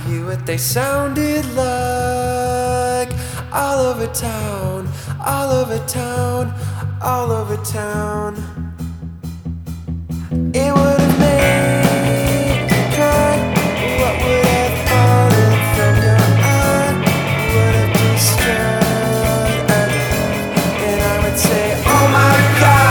you what they sounded like. All over town, all over town, all over town. It